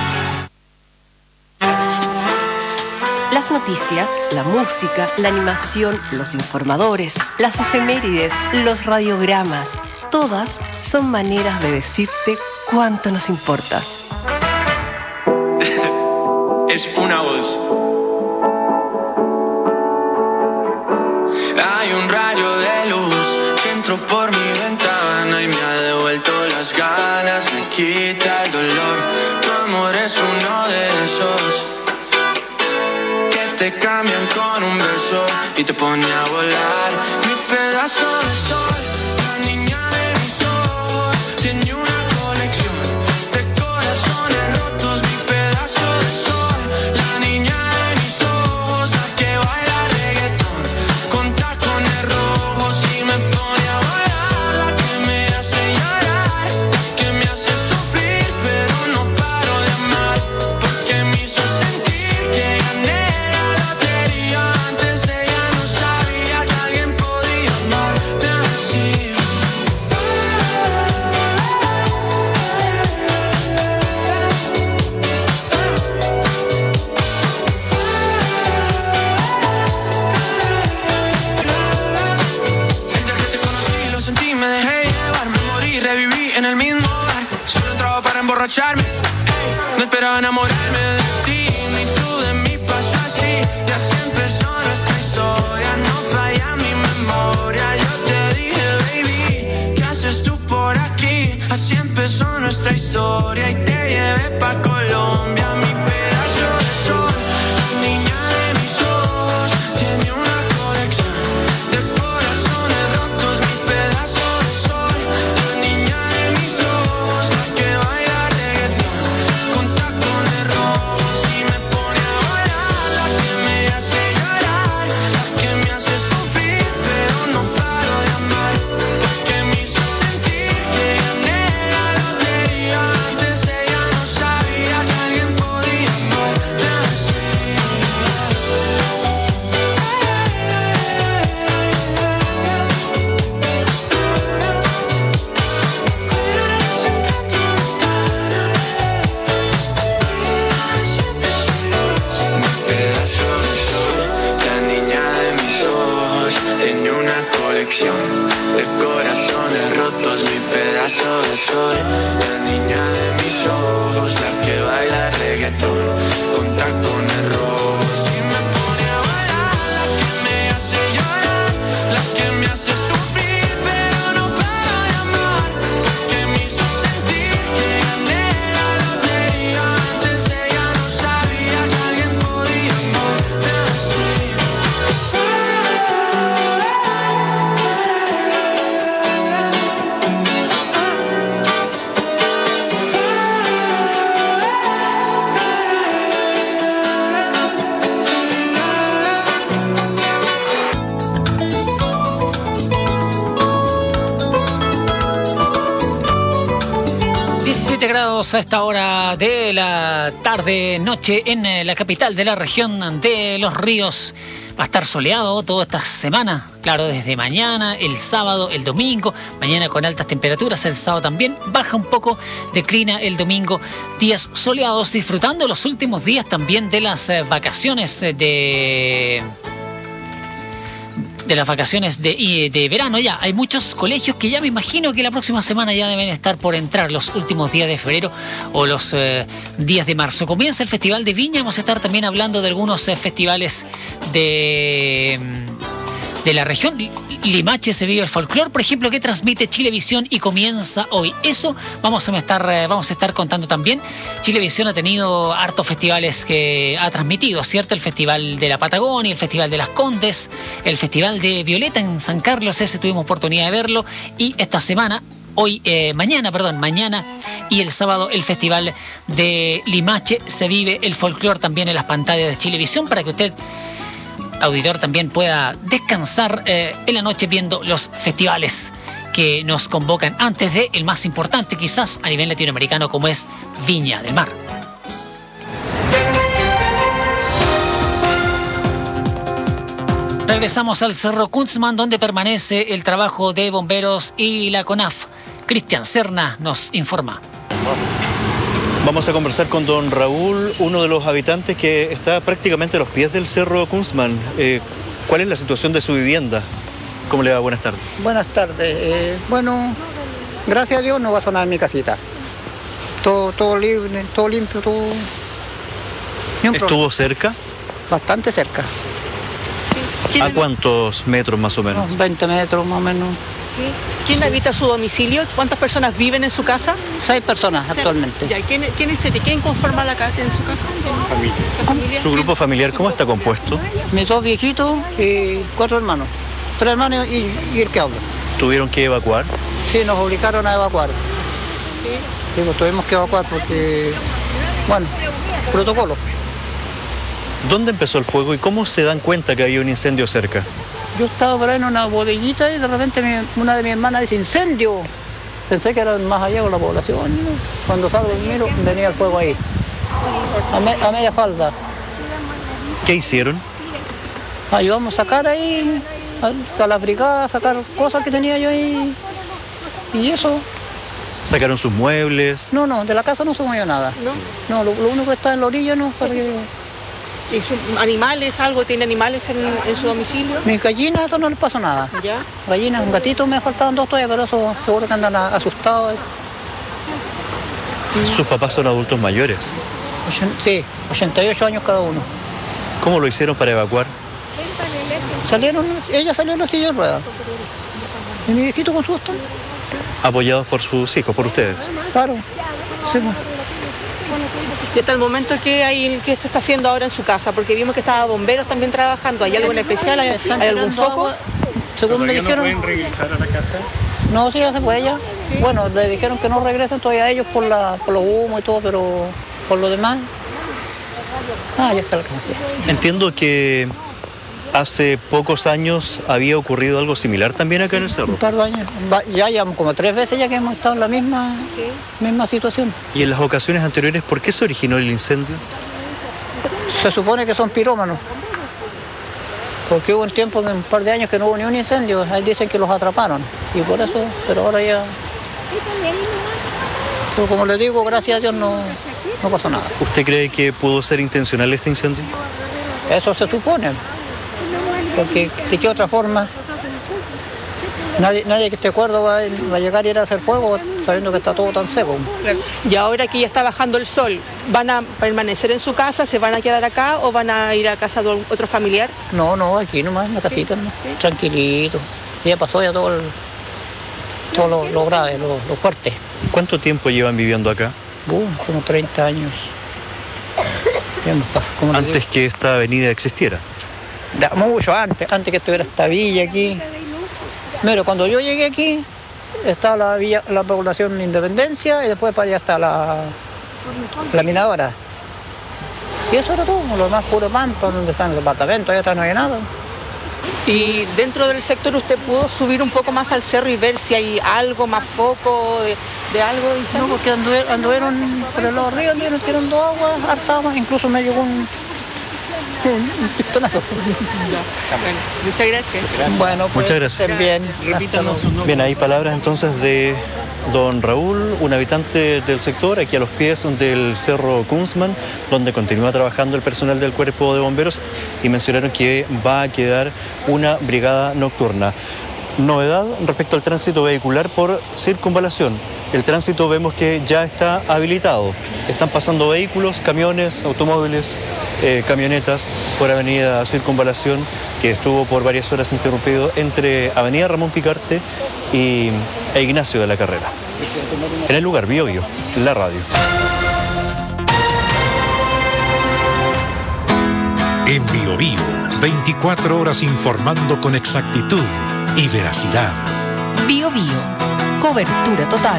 Las noticias, la música, la animación, los informadores, las efemérides, los radiogramas, todas son maneras de decirte cuánto nos importas. Es una voz. Hay un rayo de luz que entró por mi ventana y me ha devuelto las ganas, me quita el dolor. Tu amor es uno de esos te cambian con un beso y te pone a volar. Mi pedazo de sol, la niña de mis ojos, tiene una colección de corazones rotos. Mi pedazo de sol, la niña de mis ojos, la que baila reggaetón con tacones rojos y me pone a volar. La que me hace llorar, la que me hace sufrir, pero no paro de amar, porque me hizo sentir que gané. Emborracharme, ey, no esperaba enamorarme de ti, ni tú de mí pasó así. Ya se empezó nuestra historia, no falla mi memoria. Yo te dije, baby, ¿qué haces tú por aquí? Así empezó nuestra historia y te llevé pa' Colombia. Mi pedazo de sol, la niña de mis ojos, tiene una colección de corazones rotos. Mi pedazo de sol, la niña de mis ojos, la que baila de corazones rotos. Mi pedazo de sol, la niña de mis ojos, la que baila reggaetón con tacones rojos y me pone a bailar. La que me hace llorar, la que me hace sufrir, pero no paro de amar, porque me hizo sentir que gané la lotería. Antes ella no sabía que alguien podía amarte así. diecisiete grados a esta hora de la tarde, noche en la capital de la región de Los Ríos. Va a estar soleado toda esta semana, claro, desde mañana, el sábado, el domingo, mañana con altas temperaturas, el sábado también, baja un poco, declina el domingo, días soleados, disfrutando los últimos días también de las eh, vacaciones de... de las vacaciones de, de verano ya. Hay muchos colegios que ya me imagino que la próxima semana ya deben estar por entrar, los últimos días de febrero o los eh, días de marzo. Comienza el Festival de Viña, vamos a estar también hablando de algunos eh, festivales de, de la región. Limache se vive el folclore, por ejemplo, que transmite Chilevisión y comienza hoy. Eso vamos a estar, vamos a estar contando también. Chilevisión ha tenido hartos festivales que ha transmitido, ¿cierto? El Festival de la Patagonia, el Festival de las Condes, el Festival de Violeta en San Carlos, ese tuvimos oportunidad de verlo. Y esta semana, hoy, eh, mañana, perdón, mañana y el sábado, el Festival de Limache se vive el folclore también en las pantallas de Chilevisión para que usted, auditor, también pueda descansar eh, en la noche viendo los festivales que nos convocan antes de el más importante quizás a nivel latinoamericano, como es Viña del Mar. Regresamos al Cerro Kunzman, donde permanece el trabajo de bomberos y la CONAF. Cristian Serna nos informa. Vamos a conversar con don Raúl, uno de los habitantes que está prácticamente a los pies del Cerro Kunzman. Eh, ¿Cuál es la situación de su vivienda? ¿Cómo le va? Buenas tardes. Buenas tardes. Eh, bueno, gracias a Dios no va a sonar en mi casita. Todo, todo libre, todo limpio, todo... ¿Estuvo cerca? Bastante cerca. ¿A cuántos metros más o menos? veinte metros más o menos. ¿Sí? ¿Quién habita su domicilio? ¿Cuántas personas viven en su casa? Seis personas actualmente. ¿Y quién, quién, es, quién conforma la casa en su casa? Familia. ¿Familia? ¿Su grupo familiar cómo está compuesto? Mis dos viejitos y cuatro hermanos. Tres hermanos y, y el que habla. ¿Tuvieron que evacuar? Sí, nos obligaron a evacuar. Sí. Sí, pues tuvimos que evacuar porque, bueno, protocolo. ¿Dónde empezó el fuego y cómo se dan cuenta que había un incendio cerca? Yo estaba por ahí en una bodeguita y de repente mi, una de mis hermanas dice incendio. Pensé que era más allá con la población. Cuando salgo y miro, venía el fuego ahí, a, me, a media falda. ¿Qué hicieron? Ayudamos a sacar ahí, a, a la brigada, a sacar cosas que tenía yo ahí. Y eso. ¿Sacaron sus muebles? No, no, de la casa no se movió nada. No, no lo, lo único que está en la orilla no para que... ¿Y sus animales, algo? ¿Tiene animales en, en su domicilio? Mis gallinas, eso no les pasó nada. ¿Ya? Gallinas, un gatito, me faltaban dos todavía, pero eso seguro que andan asustados. Y... ¿Sus papás son adultos mayores? Sí, ochenta y ocho años cada uno. ¿Cómo lo hicieron para evacuar? Salieron, ella salió en la silla de ruedas. ¿Y mi viejito con susto? ¿Apoyados por sus hijos, por ustedes? Claro, sí. Y hasta el momento, ¿qué, hay, ¿qué se está haciendo ahora en su casa? Porque vimos que estaba bomberos también trabajando. ¿Hay algo en especial? ¿Hay, ¿hay algún foco? Según me dijeron... ¿No pueden regresar a la casa? No, sí, ya se puede ya. ¿Sí? Bueno, le dijeron que no regresen todavía ellos por, la, por los humos y todo, pero por lo demás... Ah, ya está la casa. Entiendo que hace pocos años había ocurrido algo similar también acá en el cerro. Un par de años. Ya llevamos como tres veces ya que hemos estado en la misma, ¿sí? misma situación. ¿Y en las ocasiones anteriores por qué se originó el incendio? Se supone que son pirómanos. Porque hubo un tiempo, un par de años que no hubo ni un incendio. Ahí dicen que los atraparon. Y por eso, pero ahora ya... Pero como les digo, gracias a Dios no, no pasó nada. ¿Usted cree que pudo ser intencional este incendio? Eso se supone. Porque de qué otra forma, nadie, nadie que esté acuerdo va, va a llegar y ir a hacer fuego sabiendo que está todo tan seco. Y ahora que ya está bajando el sol, ¿van a permanecer en su casa, se van a quedar acá o van a ir a casa de otro familiar? No, no, aquí nomás, en la casita, nomás, ¿sí? Tranquilito. Ya pasó ya todo, el, todo lo, lo grave, lo, lo fuerte. ¿Cuánto tiempo llevan viviendo acá? Uh, como treinta años. Antes que esta avenida existiera. Da, mucho antes, antes que estuviera esta villa aquí. Mira, cuando yo llegué aquí, está la villa, la población de Independencia y después para allá está la, la minadora. Y eso era todo, lo demás puro pampa, donde están los apartamentos, allá atrás no hay nada. Y dentro del sector usted pudo subir un poco más al cerro y ver si hay algo, más foco de, de algo. ¿Y no, porque anduvieron, anduvieron por el lado arriba, anduvieron tirando agua, harta agua, incluso me llegó un... un pistonazo. Bueno, muchas gracias. Bueno, pues, muchas gracias. Bien. Repítanos su nombre. Bien, hay palabras entonces de don Raúl, un habitante del sector, aquí a los pies del Cerro Kunzman, donde continúa trabajando el personal del Cuerpo de Bomberos y mencionaron que va a quedar una brigada nocturna. Novedad respecto al tránsito vehicular por circunvalación. el tránsito vemos que ya está habilitado. Están pasando vehículos, camiones, automóviles, eh, camionetas por Avenida Circunvalación, que estuvo por varias horas interrumpido entre Avenida Ramón Picarte y, e Ignacio de la Carrera. En el lugar, Bio Bio, la radio. En Bio Bio, veinticuatro horas informando con exactitud y veracidad. Bio Bio, cobertura total.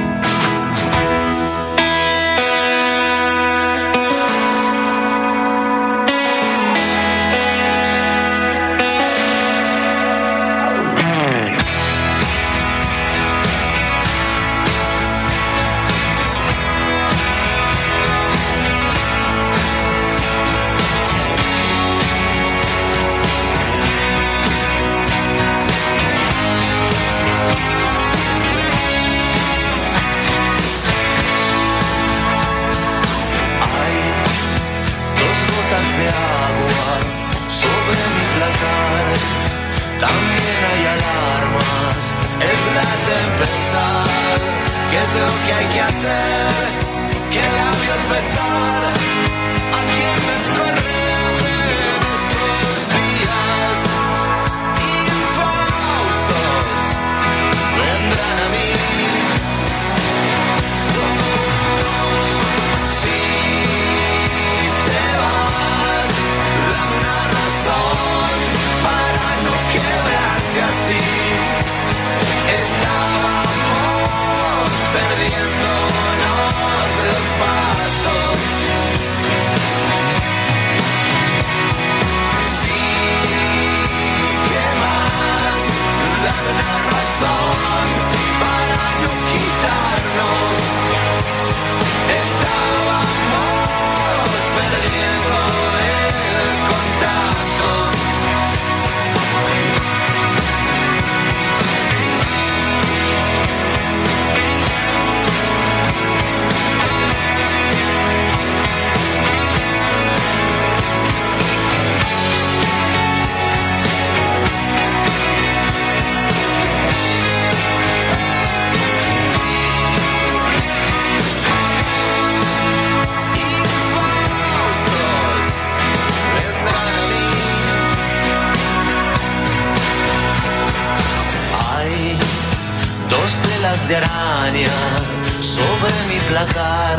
De araña sobre mi placar,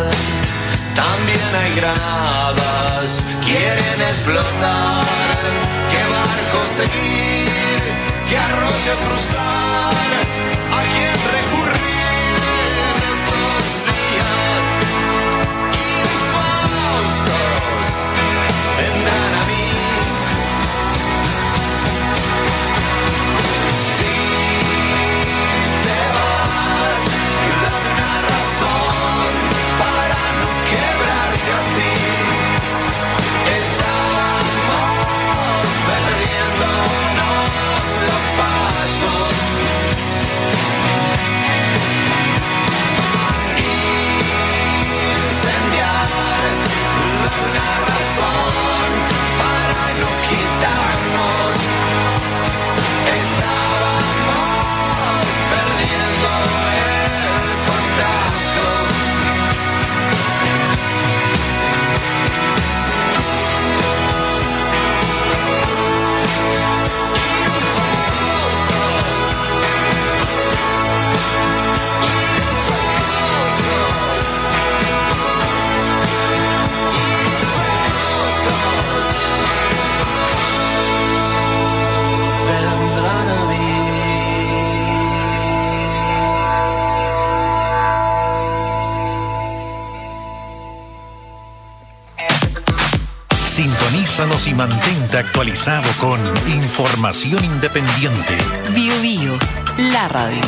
también hay granadas, quieren explotar. ¿Qué barco seguir? ¿Qué arroyo cruzar? ¿A quién recurrir en estos días? Infaustos vendrán a mí. Sintonízanos y mantente actualizado con información independiente. Bio Bio, la radio.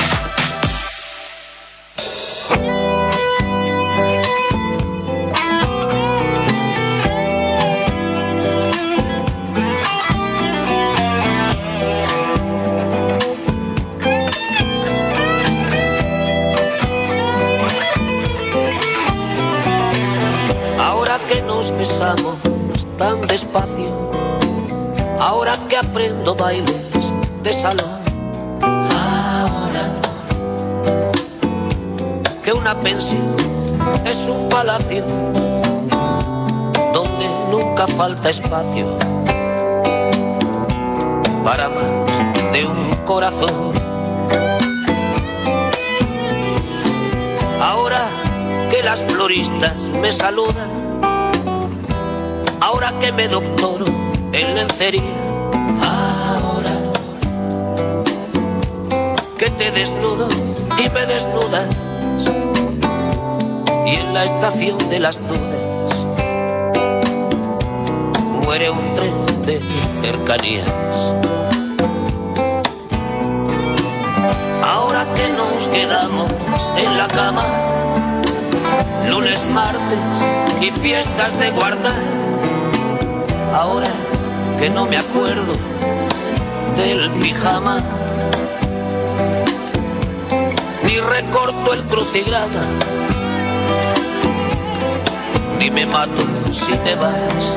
Ahora que nos besamos tan despacio, ahora que aprendo bailes de salón, ahora una pensión, es un palacio donde nunca falta espacio para más de un corazón. Ahora que las floristas me saludan, ahora que me doctoro en lencería, ahora que te desnudo y me desnudas, y en la estación de las dudas muere un tren de cercanías. Ahora que nos quedamos en la cama, lunes, martes y fiestas de guardar, ahora que no me acuerdo del pijama, ni recorto el crucigrama, ni me mato si te vas.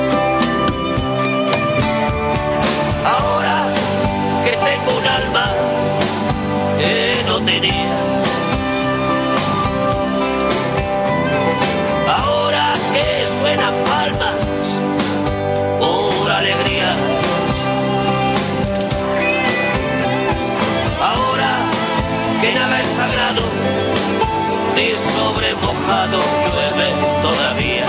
Ahora que tengo un alma que no tenía, ahora que suenan palmas por alegría, ahora que nada es sagrado ni sobre mojado llueve todavía.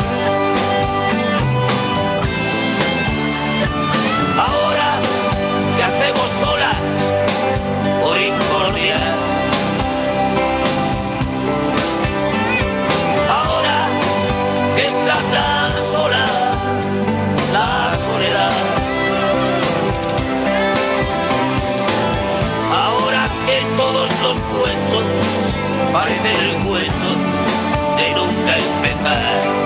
Ahora que hacemos solas por incordia, ahora que está tan sola la soledad, ahora que todos los cuentos parecen el cuento de nunca empezar.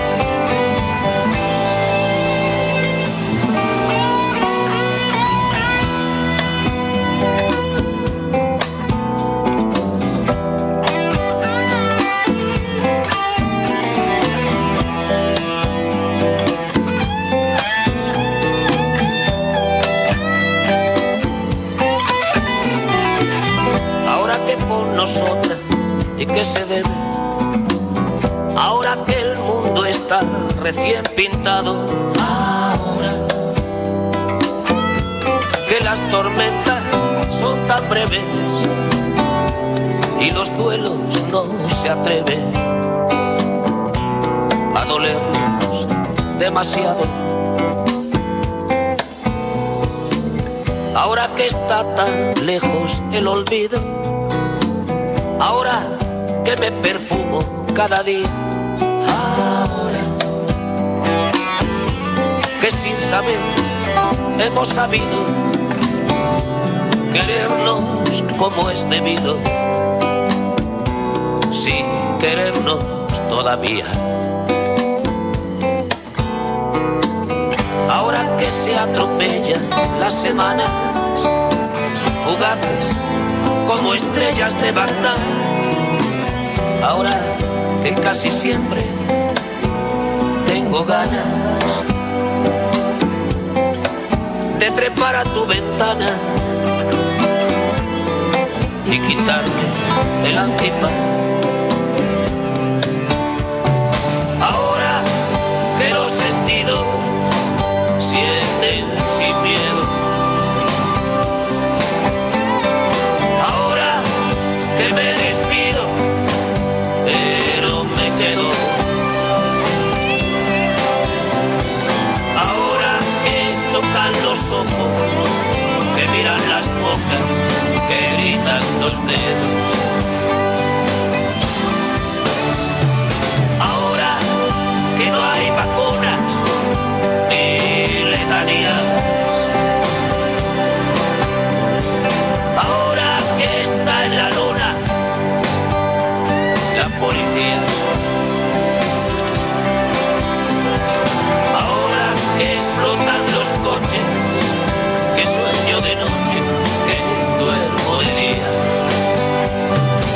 Nosotras y que se debe, ahora que el mundo está recién pintado, ahora que las tormentas son tan breves y los duelos no se atreven a dolernos demasiado, ahora que está tan lejos el olvido, ahora que me perfumo cada día, ahora que sin saber hemos sabido querernos como es debido, sin querernos todavía. Ahora que se atropellan las semanas, fugaces como estrellas de Bagdad, ahora que casi siempre tengo ganas de trepar a tu ventana y quitarte el antifaz. Ahora que los sentidos sienten sin miedo, ahora que me despido pero me quedo, ahora que tocan los ojos, que miran las bocas, que gritan los dedos, ahora que no hay vacunas ni letanías, ahora que está en la luna la policía, ahora que explotan los coches, que sueño de noche, que duermo de día,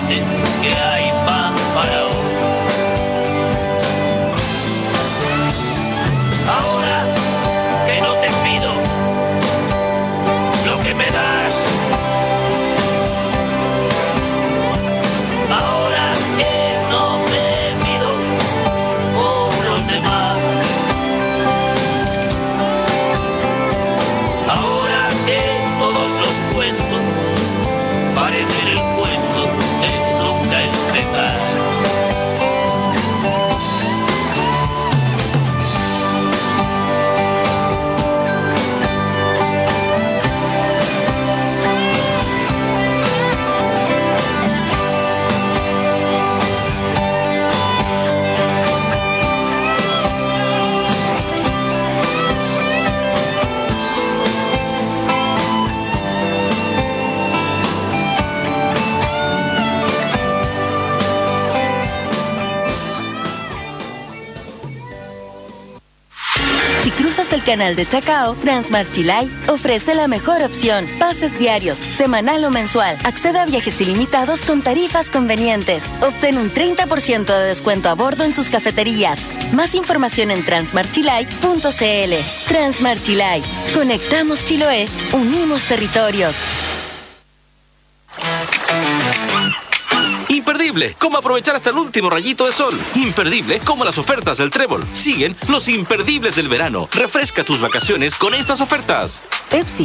decirte que hay pan para hoy. Ahora que no te pido lo que me das, ahora que no me mido con los demás, ahora que todos los cuentos parecen el cuento de nunca empezar. Si cruzas el canal de Chacao, Transmart Chilay ofrece la mejor opción. Pases diarios, semanal o mensual. Accede a viajes ilimitados con tarifas convenientes. Obtén un treinta por ciento de descuento a bordo en sus cafeterías. Más información en transmart chilay punto c l. Transmart Chilay. Conectamos Chiloé, unimos territorios. Imperdible, cómo aprovechar hasta el último rayito de sol. Imperdible, como las ofertas del Trébol. Siguen los imperdibles del verano. Refresca tus vacaciones con estas ofertas. Pepsi.